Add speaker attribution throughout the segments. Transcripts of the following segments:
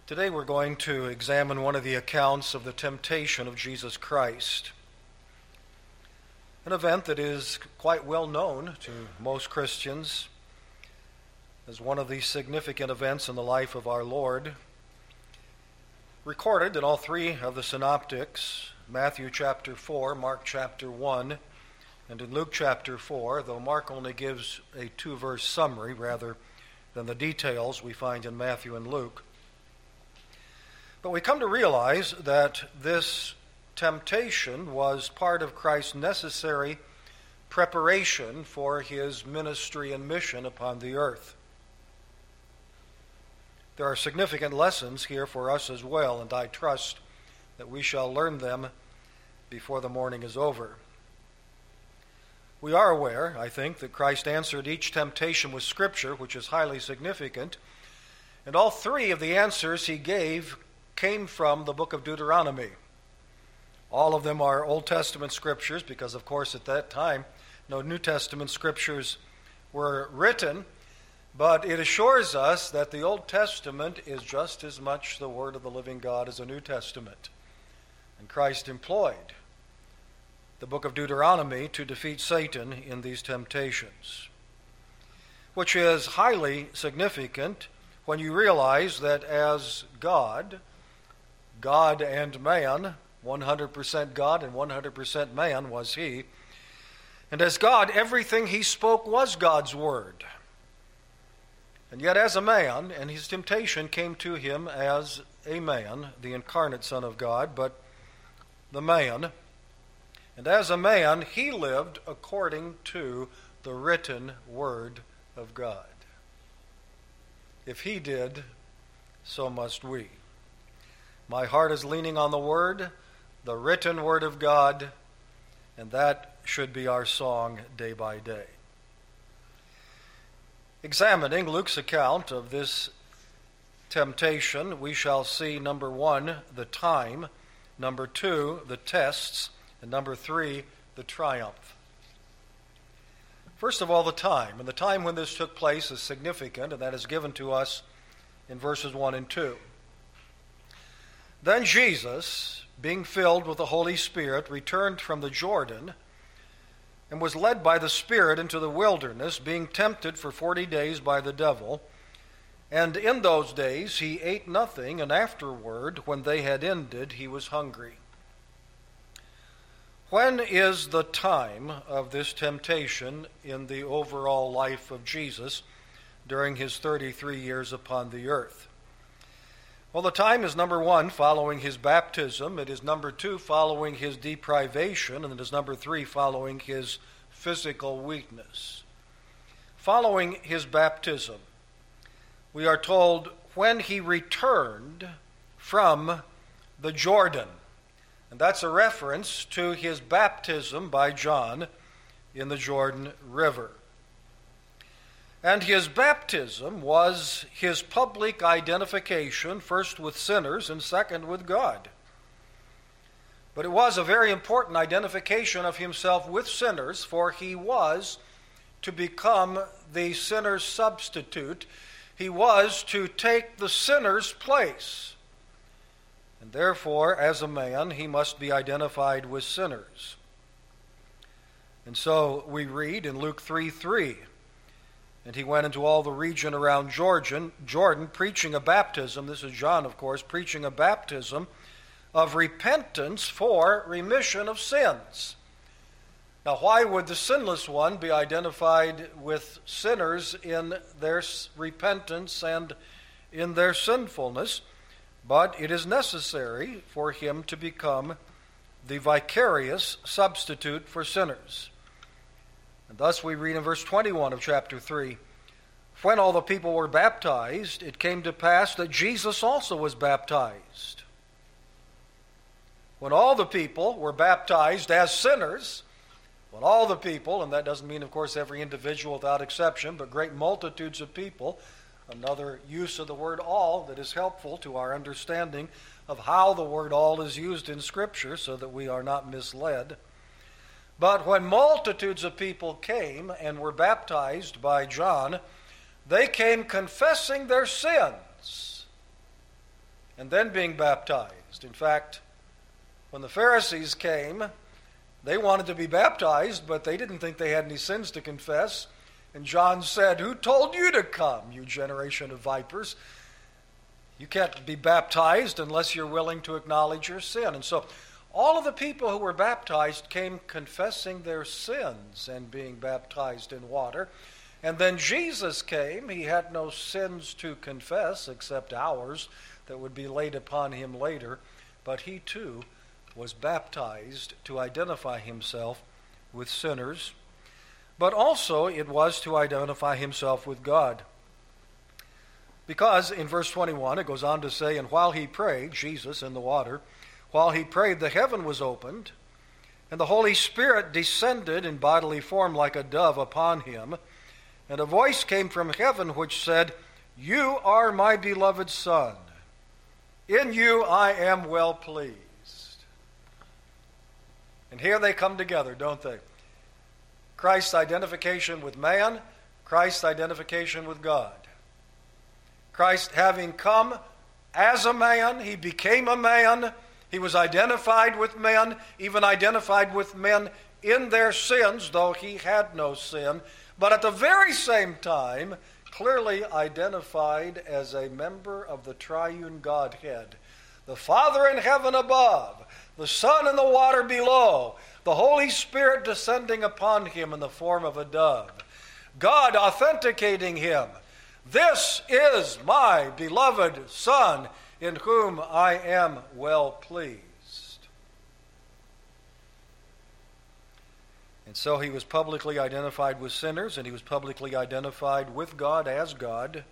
Speaker 1: Today we're going to examine one of the accounts of the temptation of Jesus Christ, an event that is quite well known to most Christians as one of the significant events in the life of our Lord, recorded in all three of the synoptics, Matthew chapter 4, Mark chapter 1, and in Luke chapter 4, though Mark only gives a two-verse summary rather than the details we find in Matthew and Luke. But we come to realize that this temptation was part of Christ's necessary preparation for his ministry and mission upon the earth. There are significant lessons here for us as well, and I trust that we shall learn them before the morning is over. We are aware, I think, that Christ answered each temptation with Scripture, which is highly significant, and all three of the answers he gave came from the book of Deuteronomy. All of them are Old Testament scriptures because, of course, at that time, no New Testament scriptures were written, but it assures us that the Old Testament is just as much the Word of the living God as the New Testament. And Christ employed the book of Deuteronomy to defeat Satan in these temptations, which is highly significant when you realize that as God and man, 100% God and 100% man was he. And as God, everything he spoke was God's word. And yet as a man, and his temptation came to him as a man, the incarnate Son of God, but the man. And as a man, he lived according to the written word of God. If he did, so must we. My heart is leaning on the Word, the written Word of God, and that should be our song day by day. Examining Luke's account of this temptation, we shall see, number one, the time, number two, the tests, and number three, the triumph. First of all, the time. And the time when this took place is significant, and that is given to us in verses 1 and 2. Then Jesus, being filled with the Holy Spirit, returned from the Jordan and was led by the Spirit into the wilderness, being tempted for 40 days by the devil. And in those days he ate nothing, and afterward, when they had ended, he was hungry. When is the time of this temptation in the overall life of Jesus during his 33 years upon the earth? Well, the time is number one, following his baptism. It is number two, following his deprivation. And it is number three, following his physical weakness. Following his baptism, we are told when he returned from the Jordan. And that's a reference to his baptism by John in the Jordan River. And his baptism was his public identification, first with sinners and second with God. But it was a very important identification of himself with sinners, for he was to become the sinner's substitute. He was to take the sinner's place. And therefore, as a man, he must be identified with sinners. And so we read in Luke 3:3, and he went into all the region around Jordan, preaching a baptism. This is John, of course, preaching a baptism of repentance for remission of sins. Now, why would the sinless one be identified with sinners in their repentance and in their sinfulness? But it is necessary for him to become the vicarious substitute for sinners. And thus we read in verse 21 of chapter 3, when all the people were baptized, it came to pass that Jesus also was baptized. When all the people were baptized as sinners, when all the people, and that doesn't mean, of course, every individual without exception, but great multitudes of people, another use of the word all that is helpful to our understanding of how the word all is used in Scripture so that we are not misled. But when multitudes of people came and were baptized by John, they came confessing their sins. and then being baptized. In fact, when the Pharisees came, they wanted to be baptized, but they didn't think they had any sins to confess. And John said, "Who told you to come, you generation of vipers? You can't be baptized unless you're willing to acknowledge your sin." And so all of the people who were baptized came confessing their sins and being baptized in water. And then Jesus came. He had no sins to confess except ours that would be laid upon him later. But he too was baptized to identify himself with sinners. But also it was to identify himself with God. Because in verse 21 it goes on to say, "And while he prayed," Jesus in the water, "while he prayed, the heaven was opened, and the Holy Spirit descended in bodily form like a dove upon him. And a voice came from heaven which said, 'You are my beloved Son. In you I am well pleased.'" And here they come together, don't they? Christ's identification with man, Christ's identification with God. Christ having come as a man, he became a man. He was identified with men, even identified with men in their sins, though he had no sin. But at the very same time, clearly identified as a member of the triune Godhead. The Father in heaven above, the Son in the water below, the Holy Spirit descending upon him in the form of a dove. God authenticating him. "This is my beloved Son, in whom I am well pleased." And so he was publicly identified with sinners, and he was publicly identified with God as God.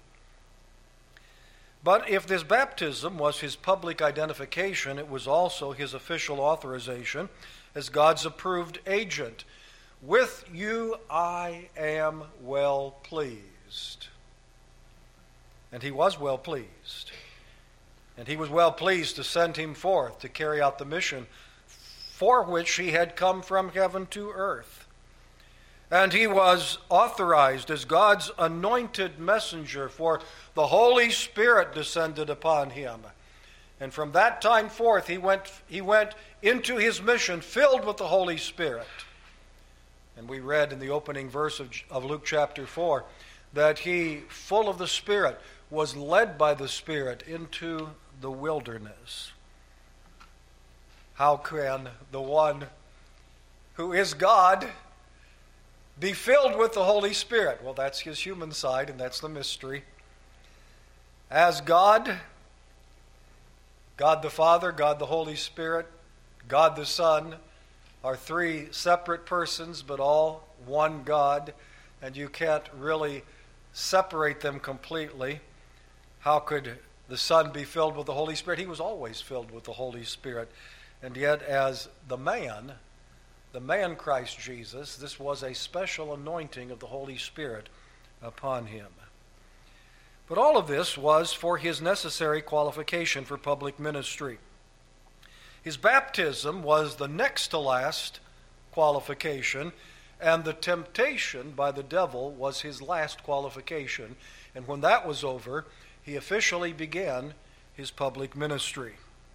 Speaker 1: But if this baptism was his public identification, it was also his official authorization as God's approved agent. "With you I am well pleased." And he was well pleased. And he was well pleased to send him forth to carry out the mission for which he had come from heaven to earth. And he was authorized as God's anointed messenger, for the Holy Spirit descended upon him. And from that time forth he went into his mission filled with the Holy Spirit. And we read in the opening verse of Luke chapter 4 that he, full of the Spirit, was led by the Spirit into the wilderness. How can the one who is God be filled with the Holy Spirit? Well, that's his human side, and that's the mystery. As God, God the Father, God the Holy Spirit, God the Son are three separate persons, but all one God, and you can't really separate them completely. How could the Son be filled with the Holy Spirit? He was always filled with the Holy Spirit. And yet as the man Christ Jesus, this was a special anointing of the Holy Spirit upon him. But all of this was for his necessary qualification for public ministry. His baptism was the next to last qualification, and the temptation by the devil was his last qualification. And when that was over, he officially began his public ministry.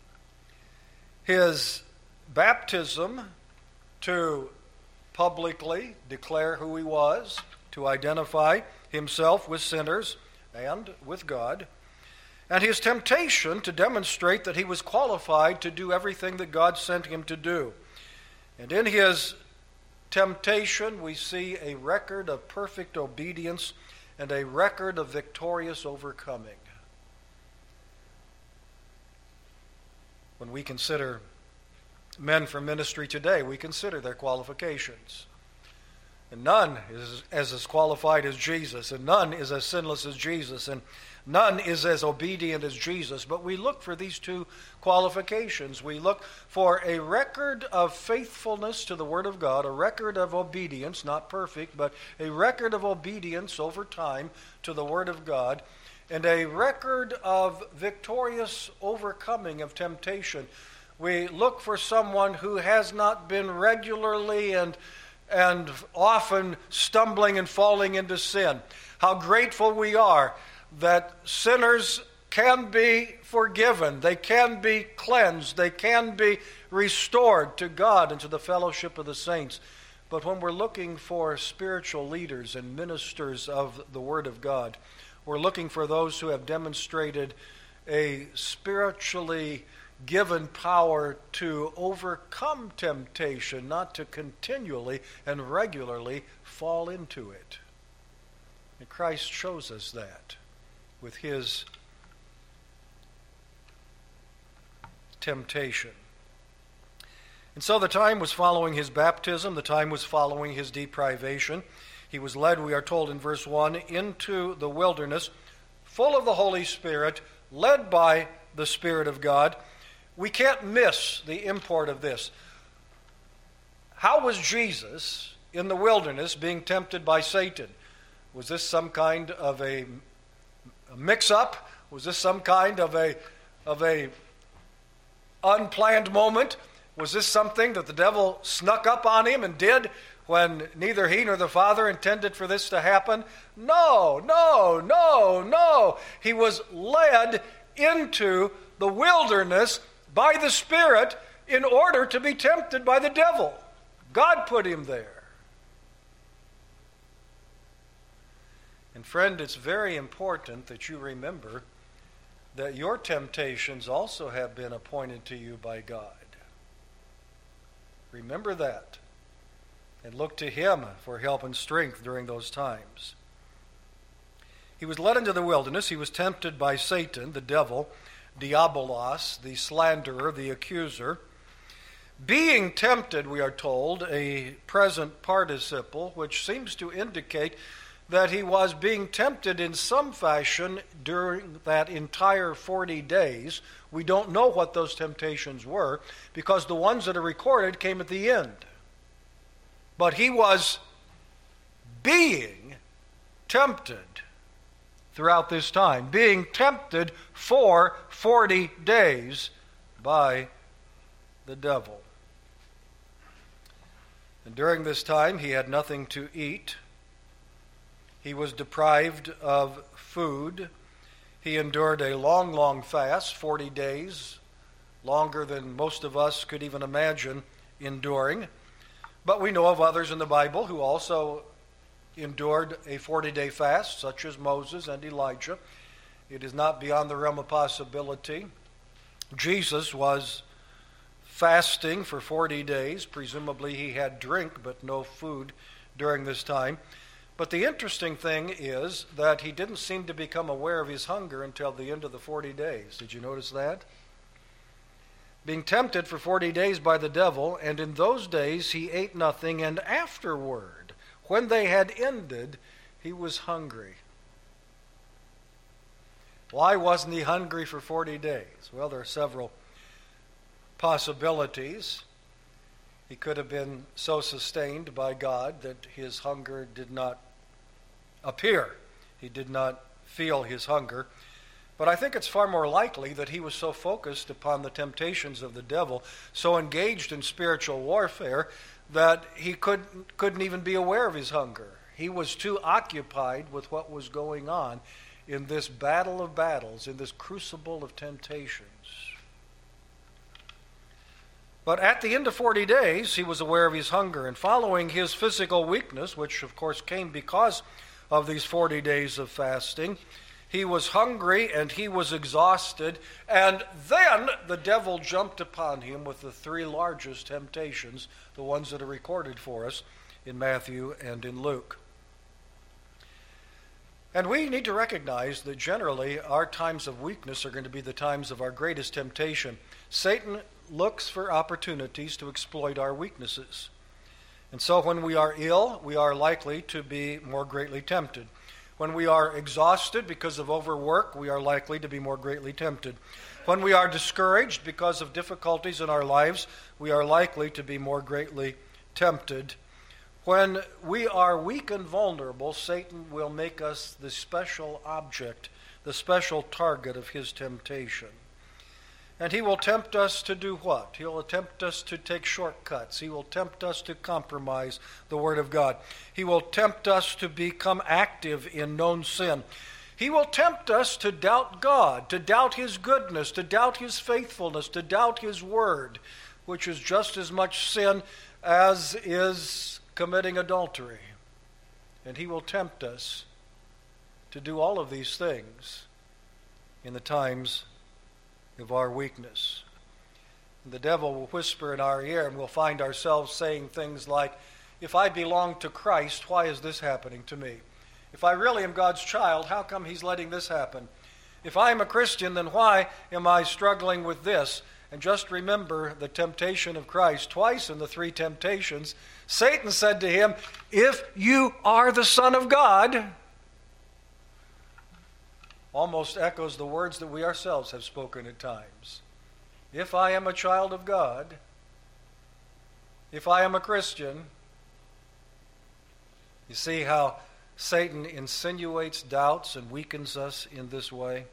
Speaker 1: His baptism to publicly declare who he was, to identify himself with sinners and with God, and his temptation to demonstrate that he was qualified to do everything that God sent him to do. And in his temptation, we see a record of perfect obedience and a record of victorious overcoming. When we consider men for ministry today, we consider their qualifications. And none is as qualified as Jesus, and none is as sinless as Jesus, and none is as obedient as Jesus. But we look for these two qualifications. We look for a record of faithfulness to the Word of God, a record of obedience, not perfect, but a record of obedience over time to the Word of God, and a record of victorious overcoming of temptation. We look for someone who has not been regularly and often stumbling and falling into sin. How grateful we are that sinners can be forgiven. They can be cleansed. They can be restored to God and to the fellowship of the saints. But when we're looking for spiritual leaders and ministers of the Word of God, we're looking for those who have demonstrated a spiritually given power to overcome temptation, not to continually and regularly fall into it. And Christ shows us that with his temptation. And so the time was following his baptism, the time was following his deprivation. He was led, we are told in verse 1, into the wilderness, full of the Holy Spirit, led by the Spirit of God. We can't miss the import of this. How was Jesus in the wilderness being tempted by Satan? Was this some kind of a mix-up? Was this some kind of a unplanned moment? Was this something that the devil snuck up on him and did when neither he nor the Father intended for this to happen? No. He was led into the wilderness by the Spirit in order to be tempted by the devil. God put him there. And friend, it's very important that you remember that your temptations also have been appointed to you by God. Remember that. And look to him for help and strength during those times. He was led into the wilderness. He was tempted by Satan, the devil, Diabolos, the slanderer, the accuser. Being tempted, we are told, a present participle, which seems to indicate that he was being tempted in some fashion during that entire 40 days. We don't know what those temptations were because the ones that are recorded came at the end. But he was being tempted throughout this time, being tempted for 40 days by the devil. And during this time, he had nothing to eat. He was deprived of food. He endured a long fast, 40 days, longer than most of us could even imagine enduring. But we know of others in the Bible who also endured a 40-day fast, such as Moses and Elijah. It is not beyond the realm of possibility. Jesus was fasting for 40 days. Presumably he had drink but no food during this time. But the interesting thing is that he didn't seem to become aware of his hunger until the end of the 40 days. Did you notice that? Being tempted for 40 days by the devil, and in those days he ate nothing, and afterward, when they had ended, he was hungry. Why wasn't he hungry for 40 days? Well, there are several possibilities. He could have been so sustained by God that his hunger did not appear. He did not feel his hunger. But I think it's far more likely that he was so focused upon the temptations of the devil, so engaged in spiritual warfare, that he couldn't even be aware of his hunger. He was too occupied with what was going on in this battle of battles, in this crucible of temptations. But at the end of 40 days, he was aware of his hunger, and following his physical weakness, which of course came because of these 40 days of fasting, he was hungry and he was exhausted, and then the devil jumped upon him with the three largest temptations, the ones that are recorded for us in Matthew and in Luke. And we need to recognize that generally our times of weakness are going to be the times of our greatest temptation. Satan looks for opportunities to exploit our weaknesses. And so when we are ill, we are likely to be more greatly tempted. When we are exhausted because of overwork, we are likely to be more greatly tempted. When we are discouraged because of difficulties in our lives, we are likely to be more greatly tempted. When we are weak and vulnerable, Satan will make us the special object, the special target of his temptation. And he will tempt us to do what? He will tempt us to take shortcuts. He will tempt us to compromise the Word of God. He will tempt us to become active in known sin. He will tempt us to doubt God, to doubt His goodness, to doubt His faithfulness, to doubt His word, which is just as much sin as is committing adultery. And he will tempt us to do all of these things in the times of our weakness. The devil will whisper in our ear, and we'll find ourselves saying things like, if I belong to Christ, why is this happening to me? If I really am God's child, how come he's letting this happen? If I am a Christian, then why am I struggling with this? And just remember the temptation of Christ. Twice in the three temptations, Satan said to him, if you are the Son of God, almost echoes the words that we ourselves have spoken at times. If I am a child of God, if I am a Christian, you see how Satan insinuates doubts and weakens us in this way?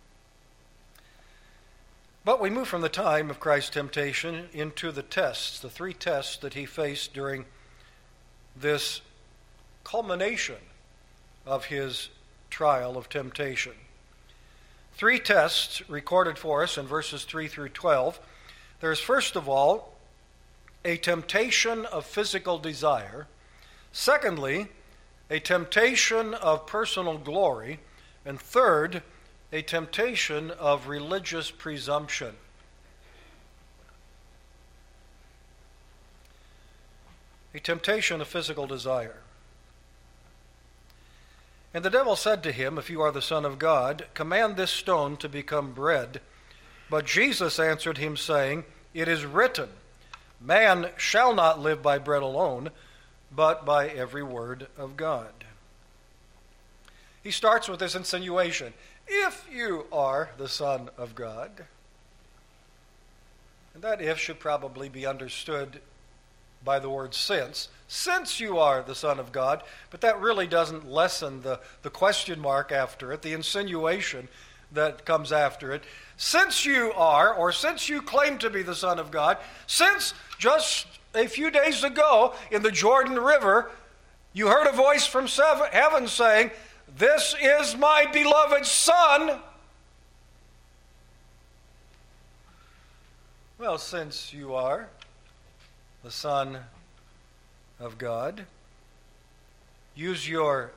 Speaker 1: But we move from the time of Christ's temptation into the tests, the three tests that he faced during this culmination of his trial of temptation. Three tests recorded for us in verses 3 through 12. There's first of all a temptation of physical desire. Secondly, a temptation of personal glory. And third, a temptation of religious presumption. A temptation of physical desire. And the devil said to him, if you are the Son of God, command this stone to become bread. But Jesus answered him, saying, it is written, man shall not live by bread alone, but by every word of God. He starts with this insinuation, if you are the Son of God. And that if should probably be understood by the word since you are the Son of God, but that really doesn't lessen the question mark after it, the insinuation that comes after it. Since you are, or since you claim to be the Son of God, since just a few days ago in the Jordan River, you heard a voice from heaven saying, this is my beloved Son. Well, since you are the Son of God, use your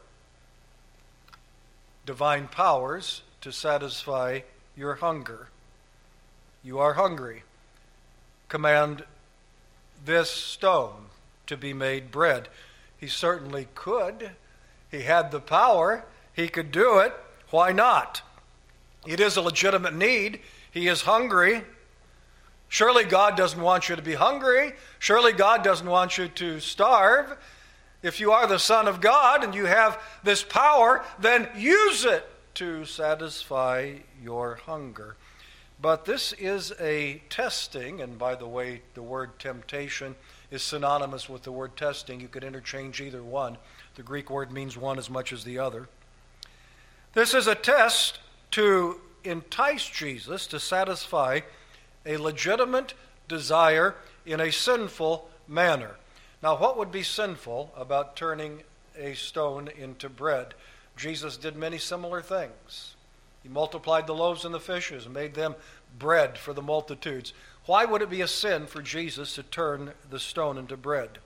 Speaker 1: divine powers to satisfy your hunger. You are hungry. Command this stone to be made bread. He certainly could. He had the power. He could do it. Why not? It is a legitimate need. He is hungry. Surely God doesn't want you to be hungry. Surely God doesn't want you to starve. If you are the Son of God and you have this power, then use it to satisfy your hunger. But this is a testing, and by the way, the word temptation is synonymous with the word testing. You could interchange either one. The Greek word means one as much as the other. This is a test to entice Jesus to satisfy a legitimate desire in a sinful manner. Now, what would be sinful about turning a stone into bread? Jesus did many similar things. He multiplied the loaves and the fishes and made them bread for the multitudes. Why would it be a sin for Jesus to turn the stone into bread?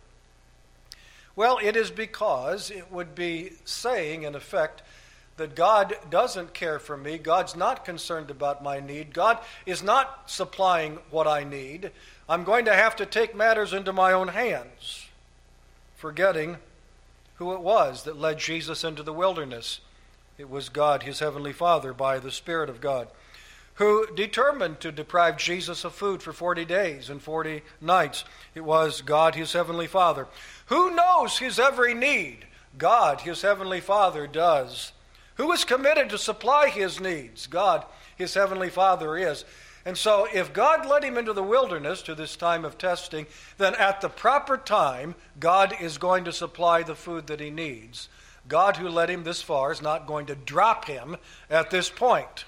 Speaker 1: Well, it is because it would be saying, in effect, that God doesn't care for me. God's not concerned about my need. God is not supplying what I need. I'm going to have to take matters into my own hands, forgetting who it was that led Jesus into the wilderness. It was God, his heavenly Father, by the Spirit of God, who determined to deprive Jesus of food for 40 days and 40 nights. It was God, his heavenly Father. Who knows his every need? God, his heavenly Father, does. Who is committed to supply his needs? God, his heavenly Father, is. And so if God led him into the wilderness to this time of testing, then at the proper time, God is going to supply the food that he needs. God, who led him this far, is not going to drop him at this point.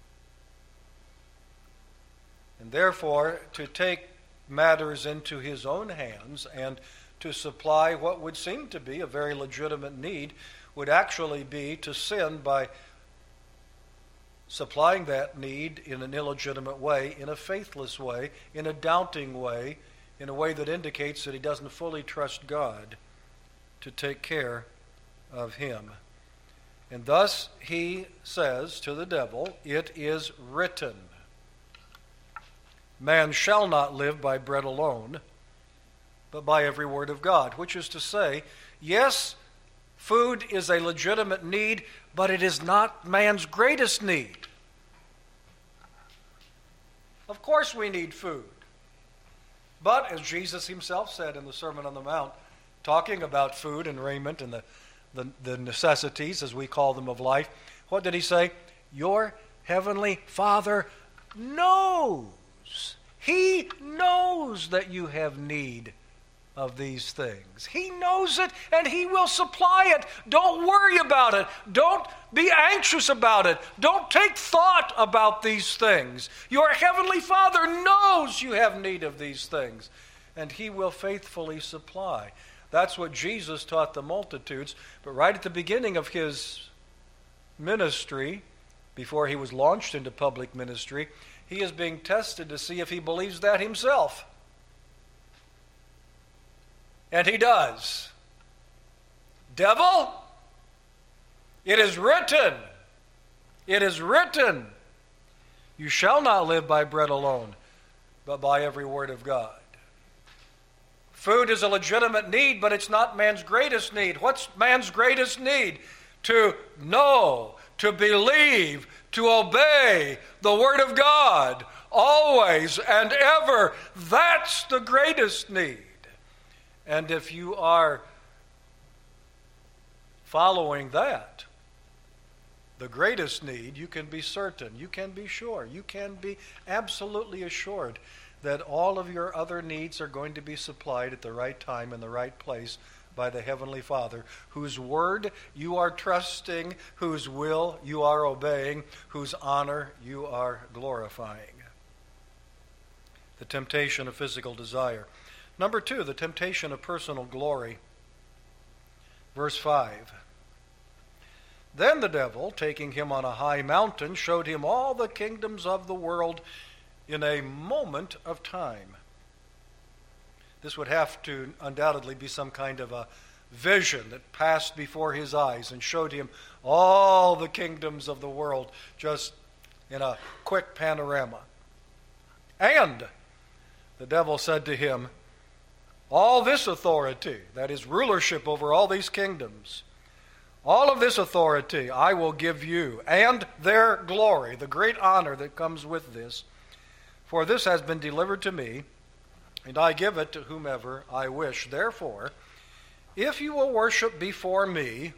Speaker 1: And therefore, to take matters into his own hands and to supply what would seem to be a very legitimate need would actually be to sin by supplying that need in an illegitimate way, in a faithless way, in a doubting way, in a way that indicates that he doesn't fully trust God to take care of him. And thus he says to the devil, "It is written, man shall not live by bread alone, but by every word of God." Which is to say, yes, food is a legitimate need, but it is not man's greatest need. Of course we need food. But as Jesus himself said in the Sermon on the Mount, talking about food and raiment and the necessities, as we call them, of life, what did he say? Your heavenly Father knows. He knows that you have need of these things. He knows it, and he will supply it. Don't worry about it. Don't be anxious about it. Don't take thought about these things. Your heavenly Father knows you have need of these things, and he will faithfully supply. That's what Jesus taught the multitudes. But right at the beginning of his ministry, before he was launched into public ministry, he is being tested to see if he believes that himself. And he does. Devil, it is written. It is written. You shall not live by bread alone, but by every word of God. Food is a legitimate need, but it's not man's greatest need. What's man's greatest need? To know, to believe, to obey the Word of God, always and ever. That's the greatest need. And if you are following that, the greatest need, you can be certain, you can be sure, you can be absolutely assured that all of your other needs are going to be supplied at the right time in the right place by the Heavenly Father, whose word you are trusting, whose will you are obeying, whose honor you are glorifying. The temptation of physical desire. Number 2, the temptation of personal glory. Verse 5. Then the devil, taking him on a high mountain, showed him all the kingdoms of the world in a moment of time. This would have to undoubtedly be some kind of a vision that passed before his eyes and showed him all the kingdoms of the world just in a quick panorama. And the devil said to him, all this authority, that is rulership over all these kingdoms, all of this authority I will give you, and their glory, the great honor that comes with this. For this has been delivered to me, and I give it to whomever I wish. Therefore, if you will worship before me,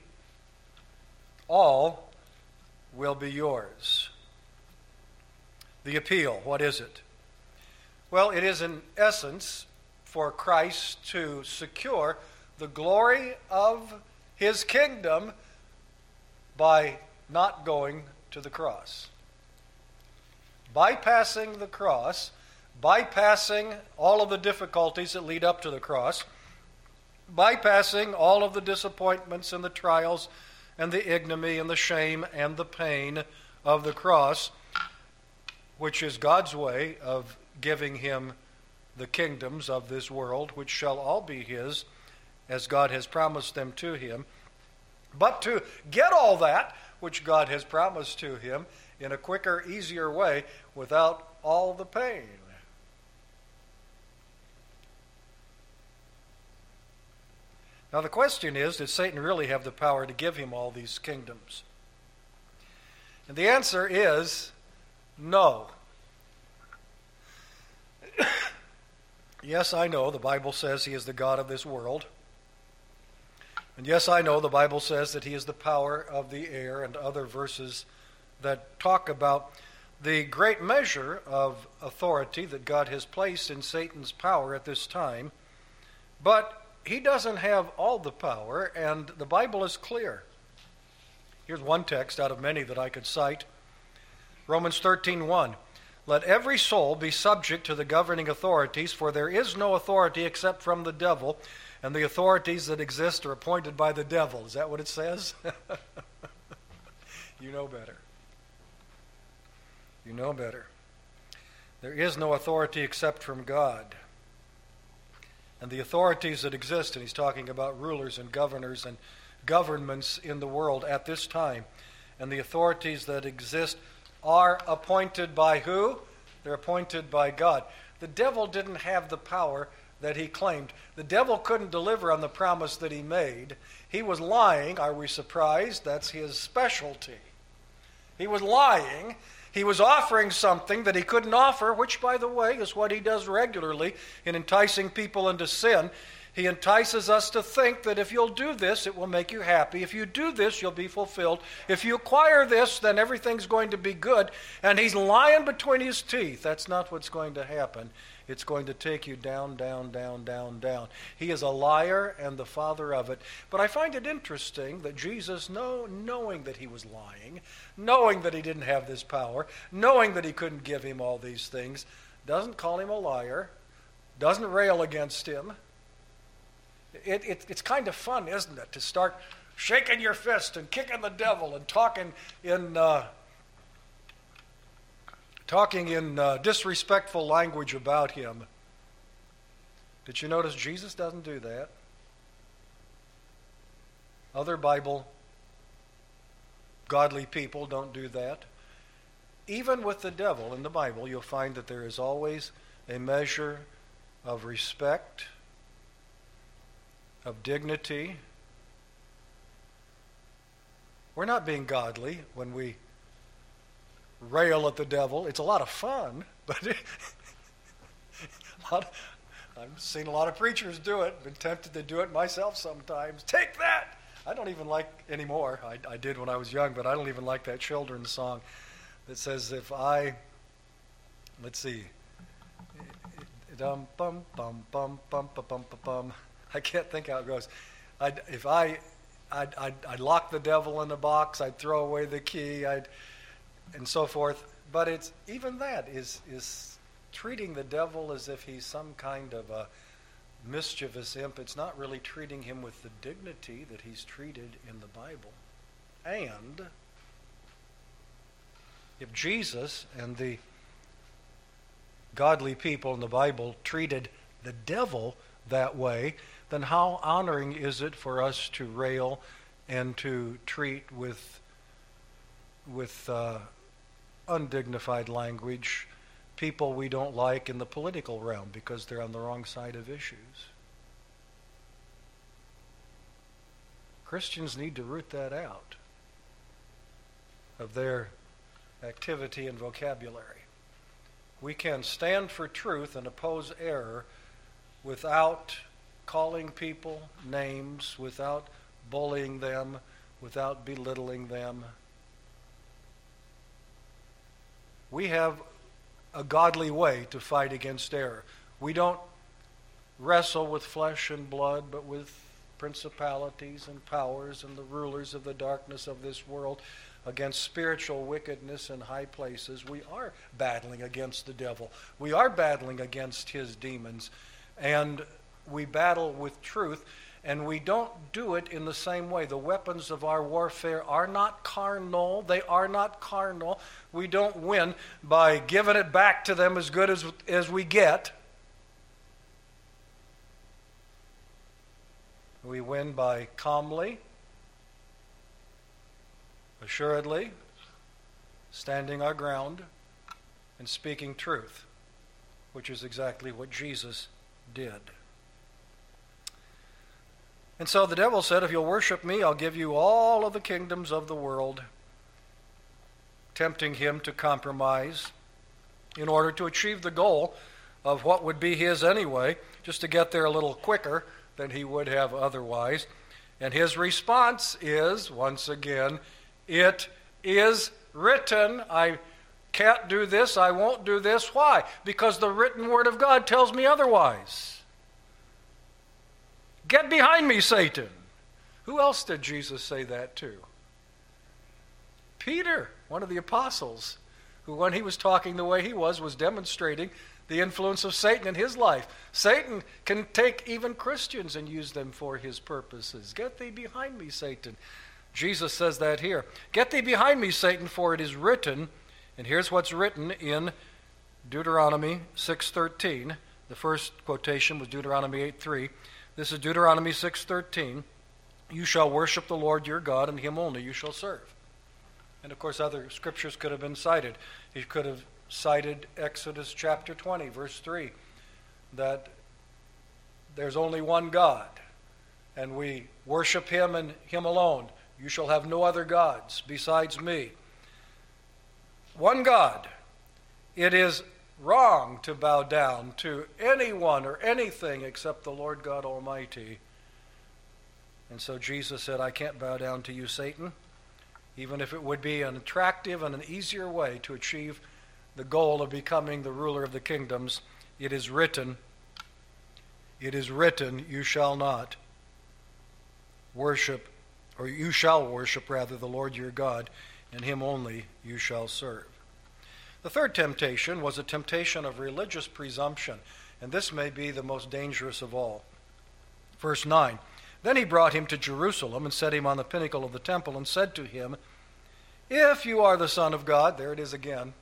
Speaker 1: all will be yours. The appeal, what is it? Well, it is in essence for Christ to secure the glory of his kingdom by not going to the cross. Bypassing the cross, bypassing all of the difficulties that lead up to the cross, bypassing all of the disappointments and the trials and the ignominy and the shame and the pain of the cross, which is God's way of giving him the kingdoms of this world, which shall all be his, as God has promised them to him. But to get all that which God has promised to him in a quicker, easier way without all the pain. Now the question is, did Satan really have the power to give him all these kingdoms? And the answer is no. Yes, I know the Bible says he is the God of this world. And yes, I know the Bible says that he is the power of the air, and other verses that talk about the great measure of authority that God has placed in Satan's power at this time. But he doesn't have all the power, and the Bible is clear. Here's one text out of many that I could cite. Romans 13:1. Let every soul be subject to the governing authorities, for there is no authority except from the devil, and the authorities that exist are appointed by the devil. Is that what it says? You know better. You know better. There is no authority except from God. And the authorities that exist, and he's talking about rulers and governors and governments in the world at this time, and the authorities that exist are appointed by who? They're appointed by God. The devil didn't have the power that he claimed. The devil couldn't deliver on the promise that he made. He was lying. Are we surprised? That's his specialty. He was lying. He was offering something that he couldn't offer, which, by the way, is what he does regularly in enticing people into sin. He entices us to think that if you'll do this, it will make you happy. If you do this, you'll be fulfilled. If you acquire this, then everything's going to be good. And he's lying between his teeth. That's not what's going to happen. It's going to take you down, down, down, down, down. He is a liar and the father of it. But I find it interesting that Jesus, knowing that he was lying, knowing that he didn't have this power, knowing that he couldn't give him all these things, doesn't call him a liar, doesn't rail against him. It's kind of fun, isn't it, to start shaking your fist and kicking the devil and talking in disrespectful language about him. Did you notice Jesus doesn't do that? Other Bible godly people don't do that. Even with the devil in the Bible, you'll find that there is always a measure of respect, of dignity. We're not being godly when we rail at the devil. It's a lot of fun, but I've seen a lot of preachers do it. Been tempted to do it myself sometimes. Take that! I don't even like anymore. I did when I was young, but I don't even like that children's song that says, if I, let's see, dum bum bum bum bum bum bum bum. I can't think how it goes. I'd lock the devil in a box. I'd throw away the key. And so forth. But it's even that is treating the devil as if he's some kind of a mischievous imp. It's not really treating him with the dignity that he's treated in the Bible. And if Jesus and the godly people in the Bible treated the devil that way, then how honoring is it for us to rail and to treat with undignified language people we don't like in the political realm because they're on the wrong side of issues? Christians need to root that out of their activity and vocabulary. We can stand for truth and oppose error without calling people names, without bullying them, without belittling them. We have a godly way to fight against error. We don't wrestle with flesh and blood, but with principalities and powers and the rulers of the darkness of this world, against spiritual wickedness in high places. We are battling against the devil. We are battling against his demons. And we battle with truth, and we don't do it in the same way. The weapons of our warfare are not carnal. They are not carnal. We don't win by giving it back to them as good as we get. We win by calmly, assuredly, standing our ground and speaking truth, which is exactly what Jesus did. And so the devil said, if you'll worship me, I'll give you all of the kingdoms of the world, tempting him to compromise in order to achieve the goal of what would be his anyway, just to get there a little quicker than he would have otherwise. And his response is, once again, it is written. I can't do this, I won't do this. Why? Because the written word of God tells me otherwise. Get behind me, Satan. Who else did Jesus say that to? Peter, one of the apostles, who when he was talking the way he was demonstrating the influence of Satan in his life. Satan can take even Christians and use them for his purposes. Get thee behind me, Satan. Jesus says that here. Get thee behind me, Satan, for it is written, And here's what's written in Deuteronomy 6:13. The first quotation was Deuteronomy 8:3. This is Deuteronomy 6:13. You shall worship the Lord your God, and him only you shall serve. And of course other scriptures could have been cited. He could have cited Exodus chapter 20, verse 3, that there's only one God, and we worship him and him alone. You shall have no other gods besides me. One God. It is wrong to bow down to anyone or anything except the Lord God Almighty. And so Jesus said, I can't bow down to you, Satan, even if it would be an attractive and an easier way to achieve the goal of becoming the ruler of the kingdoms. It is written, you shall not worship, or you shall worship rather, the Lord your God, and him only you shall serve. The third temptation was a temptation of religious presumption, and this may be the most dangerous of all. Verse 9, then he brought him to Jerusalem and set him on the pinnacle of the temple and said to him, if you are the Son of God, there it is again,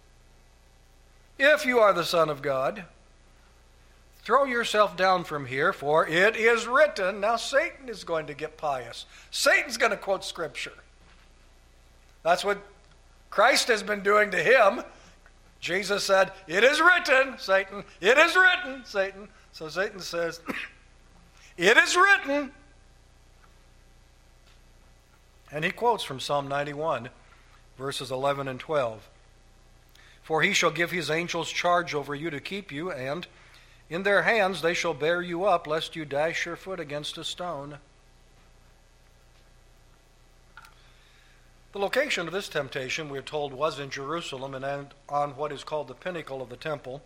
Speaker 1: if you are the Son of God, throw yourself down from here, for it is written. Now Satan is going to get pious. Satan's going to quote Scripture. That's what Christ has been doing to him. Jesus said, it is written, Satan. It is written, Satan. So Satan says, it is written. And he quotes from Psalm 91, verses 11 and 12. For he shall give his angels charge over you to keep you, and in their hands they shall bear you up, lest you dash your foot against a stone. The location of this temptation, we're told, was in Jerusalem and on what is called the pinnacle of the temple.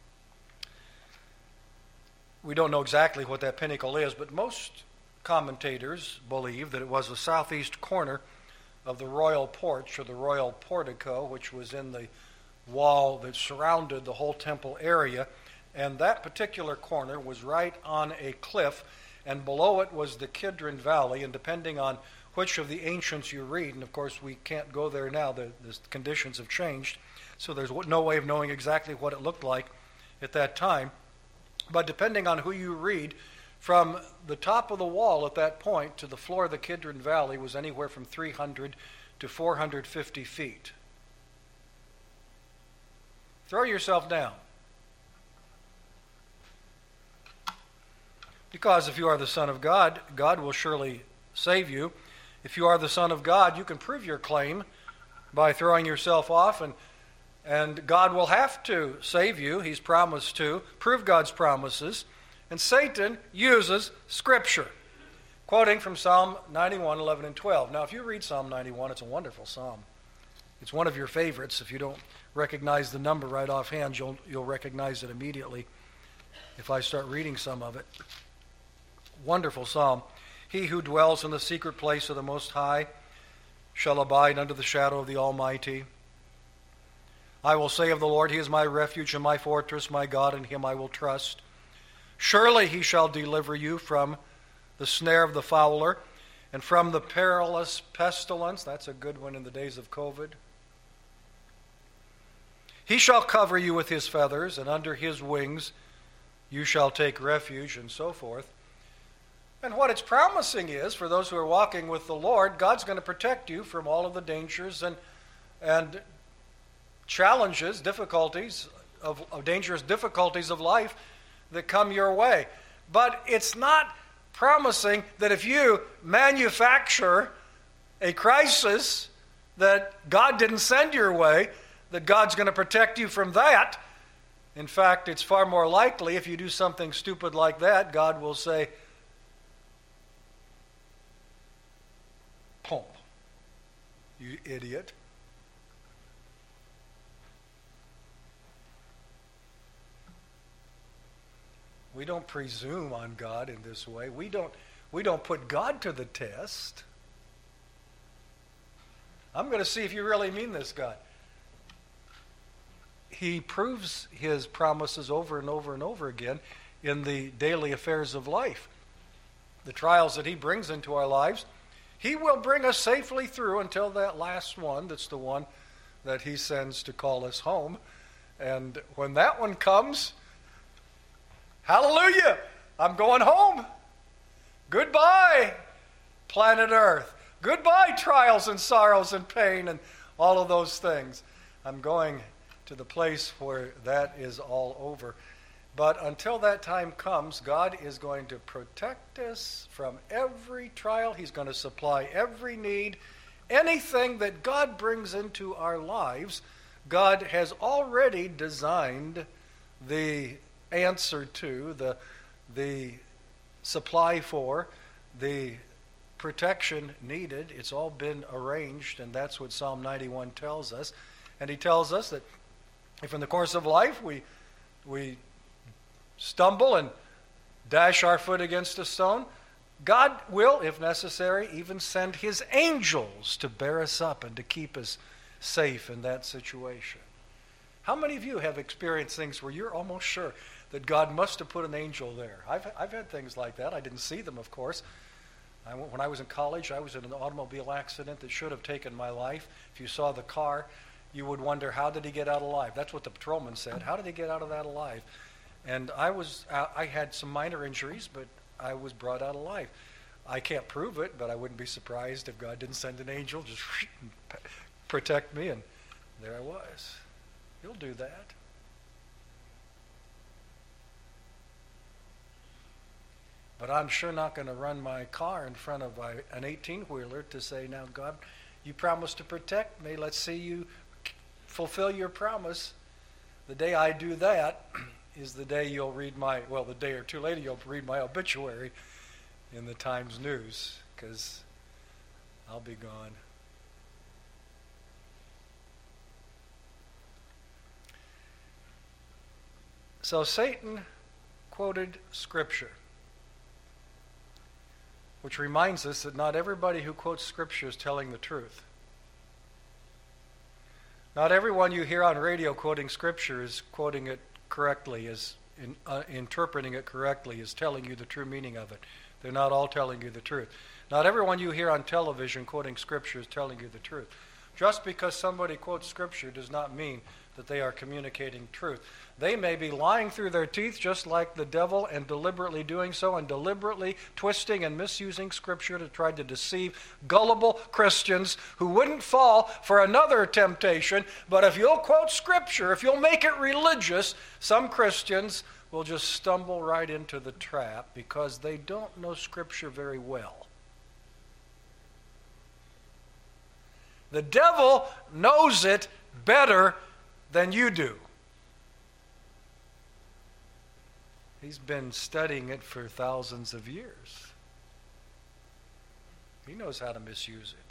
Speaker 1: We don't know exactly what that pinnacle is, but most commentators believe that it was the southeast corner of the royal porch, or the royal portico, which was in the wall that surrounded the whole temple area. And that particular corner was right on a cliff, and below it was the Kidron Valley, and depending on which of the ancients you read, and of course we can't go there now, the conditions have changed, so there's no way of knowing exactly what it looked like at that time. But depending on who you read, from the top of the wall at that point to the floor of the Kidron Valley was anywhere from 300 to 450 feet. Throw yourself down. Because if you are the Son of God, God will surely save you. If you are the Son of God, you can prove your claim by throwing yourself off, and God will have to save you. He's promised to prove God's promises. And Satan uses Scripture, quoting from Psalm 91, 11, and 12. Now, if you read Psalm 91, it's a wonderful psalm. It's one of your favorites. If you don't recognize the number right offhand, you'll recognize it immediately if I start reading some of it. Wonderful psalm. He who dwells in the secret place of the Most High shall abide under the shadow of the Almighty. I will say of the Lord, he is my refuge and my fortress, my God, in him I will trust. Surely he shall deliver you from the snare of the fowler and from the perilous pestilence. That's a good one in the days of COVID. He shall cover you with his feathers, and under his wings you shall take refuge, and so forth. And what it's promising is, for those who are walking with the Lord, God's going to protect you from all of the dangers and challenges, difficulties, of dangerous difficulties of life that come your way. But it's not promising that if you manufacture a crisis that God didn't send your way, that God's going to protect you from that. In fact, it's far more likely if you do something stupid like that, God will say, "Pump, you idiot." We don't presume on God in this way. We don't put God to the test. I'm going to see if you really mean this, God. He proves his promises over and over and over again in the daily affairs of life. The trials that he brings into our lives, he will bring us safely through until that last one, that's the one that he sends to call us home. And when that one comes, hallelujah, I'm going home. Goodbye, planet Earth. Goodbye, trials and sorrows and pain and all of those things. I'm going to the place where that is all over. But until that time comes, God is going to protect us from every trial. He's going to supply every need. Anything that God brings into our lives, God has already designed the answer to, the supply for, the protection needed. It's all been arranged, and that's what Psalm 91 tells us. And he tells us that if in the course of life we stumble and dash our foot against a stone, God will, if necessary, even send his angels to bear us up and to keep us safe in that situation. How many of you have experienced things where you're almost sure that God must have put an angel there? I've had things like that. I didn't see them, of course. When I was in college, I was in an automobile accident that should have taken my life. If you saw the car, you would wonder, how did he get out alive? That's what the patrolman said. How did he get out of that alive? And I had some minor injuries, but I was brought out alive. I can't prove it, but I wouldn't be surprised if God didn't send an angel just protect me, and there I was. He'll do that. But I'm sure not going to run my car in front of an 18-wheeler to say, now, God, you promised to protect me. Let's see you fulfill your promise. The day I do that is the day you'll read the day or two later, you'll read my obituary in the Times News, because I'll be gone. So Satan quoted Scripture, which reminds us that not everybody who quotes Scripture is telling the truth. Not everyone you hear on radio quoting Scripture is quoting it correctly, is interpreting it correctly, is telling you the true meaning of it. They're not all telling you the truth. Not everyone you hear on television quoting Scripture is telling you the truth. Just because somebody quotes Scripture does not mean that they are communicating truth. They may be lying through their teeth just like the devil and deliberately doing so and deliberately twisting and misusing Scripture to try to deceive gullible Christians who wouldn't fall for another temptation. But if you'll quote Scripture, if you'll make it religious, some Christians will just stumble right into the trap because they don't know Scripture very well. The devil knows it better than you do. He's been studying it for thousands of years. He knows how to misuse it.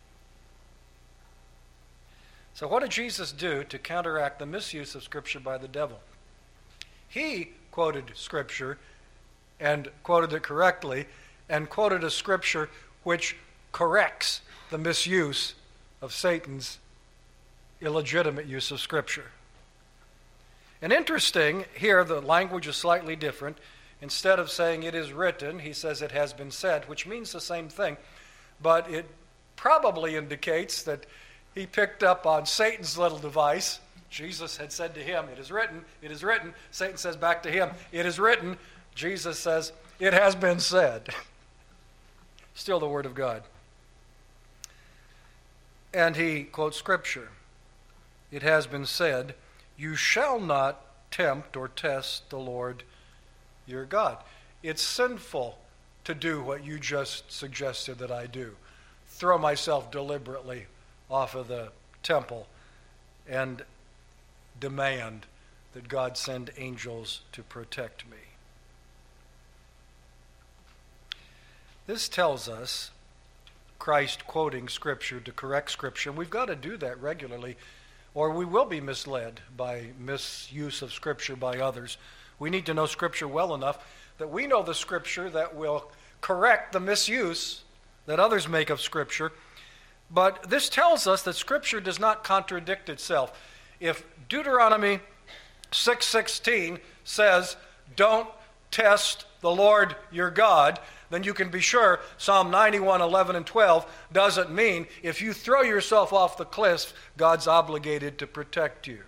Speaker 1: So what did Jesus do to counteract the misuse of Scripture by the devil? He quoted Scripture and quoted it correctly and quoted a Scripture which corrects the misuse of Satan's illegitimate use of Scripture. And interesting, here the language is slightly different. Instead of saying it is written, he says it has been said, which means the same thing, but it probably indicates that he picked up on Satan's little device. Jesus had said to him, it is written, it is written. Satan says back to him, it is written. Jesus says, it has been said. Still the Word of God. And he quotes Scripture. It has been said, you shall not tempt or test the Lord your God. It's sinful to do what you just suggested that I do. Throw myself deliberately off of the temple and demand that God send angels to protect me. This tells us Christ quoting Scripture to correct Scripture. And we've got to do that regularly, or we will be misled by misuse of Scripture by others. We need to know Scripture well enough that we know the Scripture that will correct the misuse that others make of Scripture. But this tells us that Scripture does not contradict itself. If Deuteronomy 6:16 says, don't test the Lord your God, then you can be sure Psalm 91, 11, and 12 doesn't mean if you throw yourself off the cliff, God's obligated to protect you.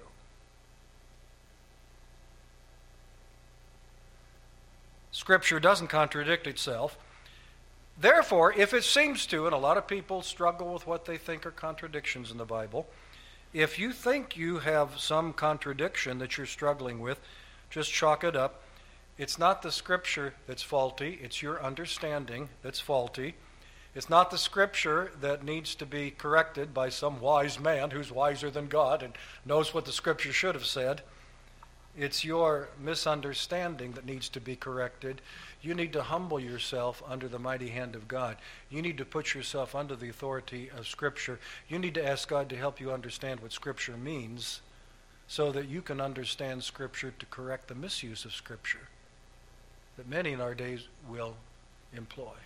Speaker 1: Scripture doesn't contradict itself. Therefore, if it seems to, and a lot of people struggle with what they think are contradictions in the Bible, if you think you have some contradiction that you're struggling with, just chalk it up. It's not the Scripture that's faulty, it's your understanding that's faulty. It's not the Scripture that needs to be corrected by some wise man who's wiser than God and knows what the Scripture should have said. It's your misunderstanding that needs to be corrected. You need to humble yourself under the mighty hand of God. You need to put yourself under the authority of Scripture. You need to ask God to help you understand what Scripture means so that you can understand Scripture to correct the misuse of Scripture that many in our days will employ.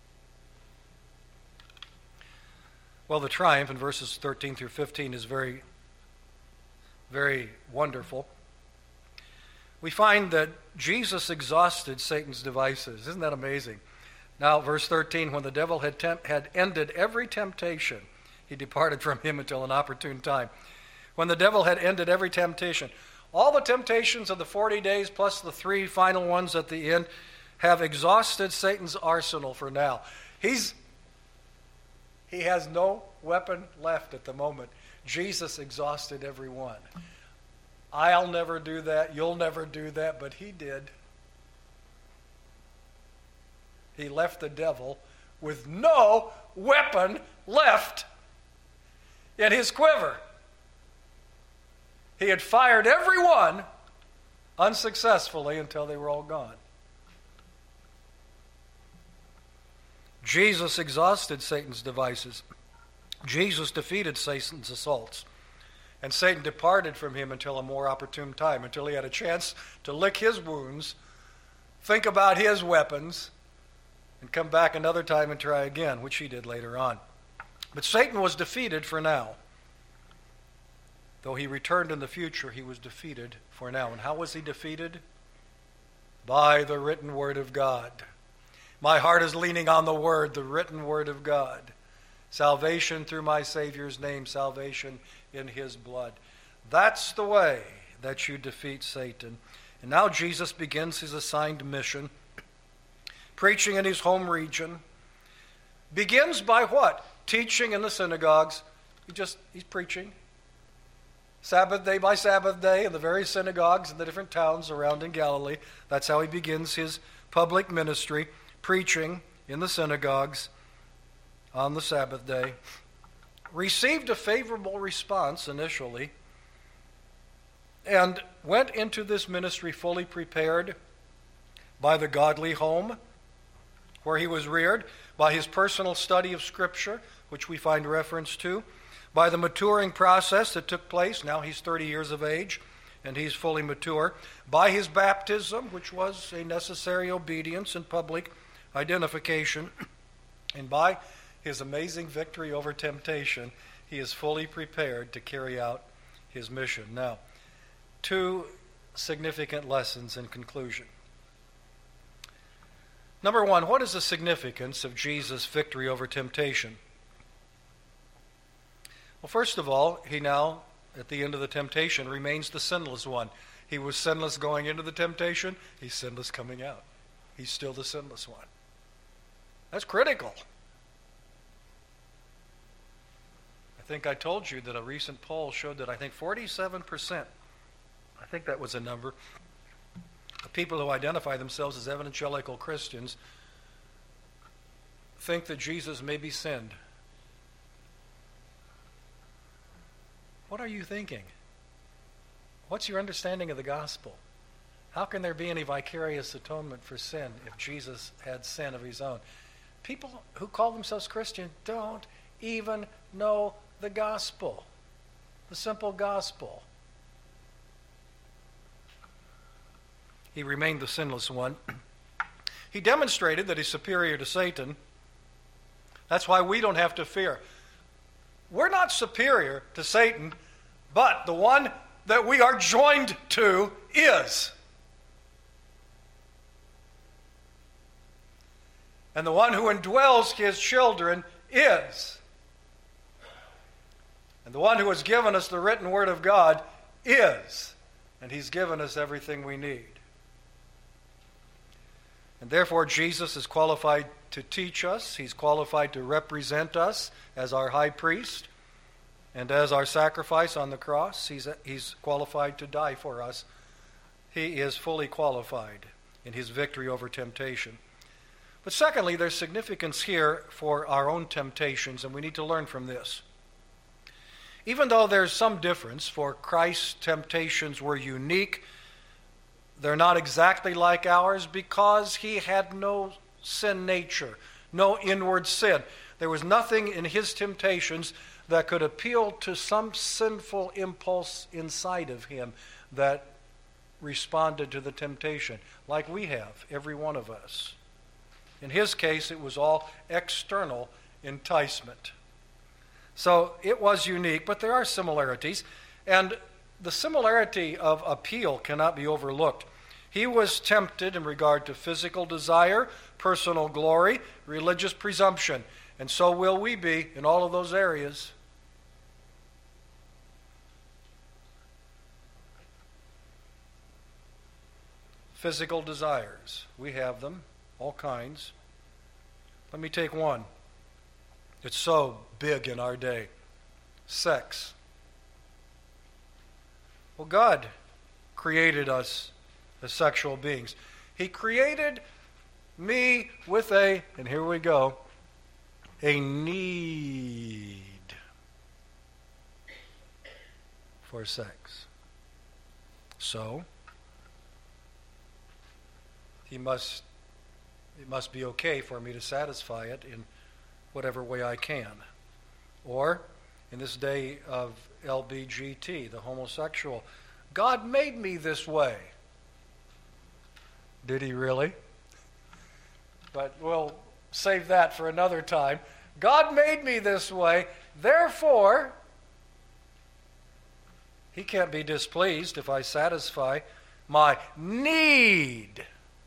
Speaker 1: Well, the triumph in verses 13 through 15 is very, very wonderful. We find that Jesus exhausted Satan's devices. Isn't that amazing? Now, verse 13, when the devil had ended every temptation, he departed from him until an opportune time. When the devil had ended every temptation, all the temptations of the 40 days plus the 3 final ones at the end have exhausted Satan's arsenal for now. He has no weapon left at the moment. Jesus exhausted every one. I'll never do that, you'll never do that, but he did. He left the devil with no weapon left in his quiver. He had fired every one unsuccessfully until they were all gone. Jesus exhausted Satan's devices. Jesus defeated Satan's assaults. And Satan departed from him until a more opportune time, until he had a chance to lick his wounds, think about his weapons, and come back another time and try again, which he did later on. But Satan was defeated for now. Though he returned in the future, he was defeated for now. And how was he defeated? By the written word of God. My heart is leaning on the word, the written word of God. Salvation through my Savior's name, salvation in his blood. That's the way that you defeat Satan. And now Jesus begins his assigned mission, preaching in his home region. Begins by what? Teaching in the synagogues. He's preaching. Sabbath day by Sabbath day in the various synagogues in the different towns around in Galilee. That's how he begins his public ministry, preaching in the synagogues on the Sabbath day. Received a favorable response initially and went into this ministry fully prepared by the godly home where he was reared, by his personal study of Scripture, which we find reference to, by the maturing process that took place. Now he's 30 years of age and he's fully mature, by his baptism, which was a necessary obedience and public identification, and by his amazing victory over temptation, he is fully prepared to carry out his mission. Now, 2 significant lessons in conclusion. Number 1, what is the significance of Jesus' victory over temptation? Well, first of all, he now, at the end of the temptation, remains the sinless one. He was sinless going into the temptation. He's sinless coming out. He's still the sinless one. That's critical. I think I told you that a recent poll showed that 47%, I think that was a number, of people who identify themselves as evangelical Christians think that Jesus may be sinned. What are you thinking? What's your understanding of the gospel? How can there be any vicarious atonement for sin if Jesus had sin of his own? People who call themselves Christian don't even know the gospel, the simple gospel. He remained the sinless one. He demonstrated that he's superior to Satan. That's why we don't have to fear. We're not superior to Satan, but the one that we are joined to is. And the one who indwells his children is. And the one who has given us the written word of God is. And he's given us everything we need. And therefore Jesus is qualified to teach us. He's qualified to represent us as our high priest. And as our sacrifice on the cross, he's qualified to die for us. He is fully qualified in his victory over temptation. But secondly, there's significance here for our own temptations, and we need to learn from this. Even though there's some difference, for Christ's temptations were unique, they're not exactly like ours because he had no sin nature, no inward sin. There was nothing in his temptations that could appeal to some sinful impulse inside of him that responded to the temptation, like we have, every one of us. In his case, it was all external enticement. So it was unique, but there are similarities. And the similarity of appeal cannot be overlooked. He was tempted in regard to physical desire, personal glory, religious presumption. And so will we be in all of those areas. Physical desires. We have them. All kinds. Let me take one. It's so big in our day. Sex. Well, God created us as sexual beings. He created me with and here we go, a need for sex. So, it must be okay for me to satisfy it in whatever way I can. Or, in this day of LBGT, the homosexual, God made me this way. Did he really? But we'll save that for another time. God made me this way, therefore, he can't be displeased if I satisfy my need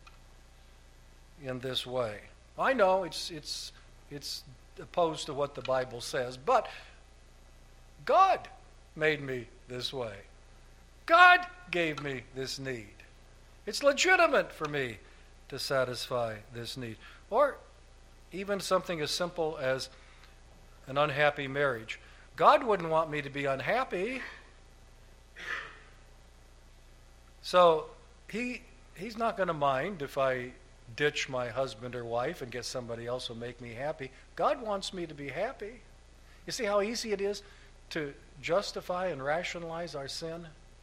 Speaker 1: in this way. I know it's opposed to what the Bible says, but God made me this way. God gave me this need. It's legitimate for me to satisfy this need. Or even something as simple as an unhappy marriage. God wouldn't want me to be unhappy. So he's not going to mind if I ditch my husband or wife and get somebody else who'll make me happy. God wants me to be happy. You see how easy it is to justify and rationalize our sin?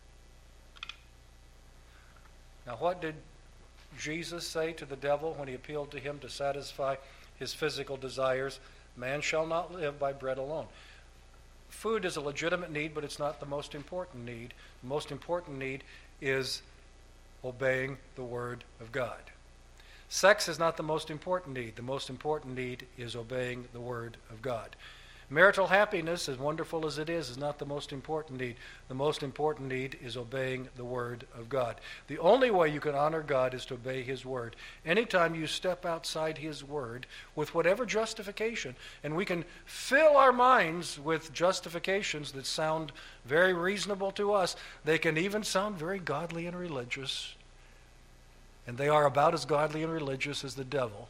Speaker 1: Now, what did Jesus say to the devil when he appealed to him to satisfy his physical desires? Man shall not live by bread alone. Food is a legitimate need, but it's not the most important need. The most important need is obeying the Word of God. Sex is not the most important need. The most important need is obeying the Word of God. Marital happiness, as wonderful as it is not the most important need. The most important need is obeying the Word of God. The only way you can honor God is to obey His Word. Anytime you step outside His Word with whatever justification, and we can fill our minds with justifications that sound very reasonable to us, they can even sound very godly and religious, and they are about as godly and religious as the devil.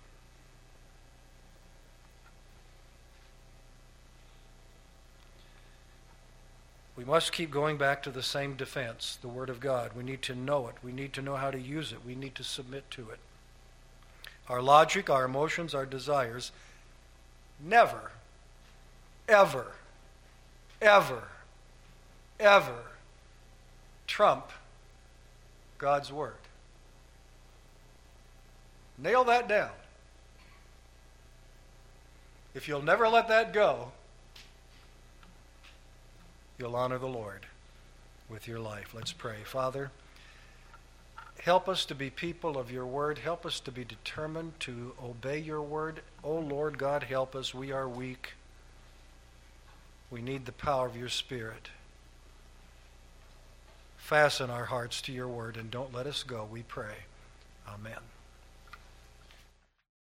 Speaker 1: We must keep going back to the same defense, the Word of God. We need to know it. We need to know how to use it. We need to submit to it. Our logic, our emotions, our desires never, ever, ever, ever trump God's Word. Nail that down. If you'll never let that go, you'll honor the Lord with your life. Let's pray. Father, help us to be people of your word. Help us to be determined to obey your word. Oh, Lord God, help us. We are weak. We need the power of your Spirit. Fasten our hearts to your word and don't let us go, we pray. Amen.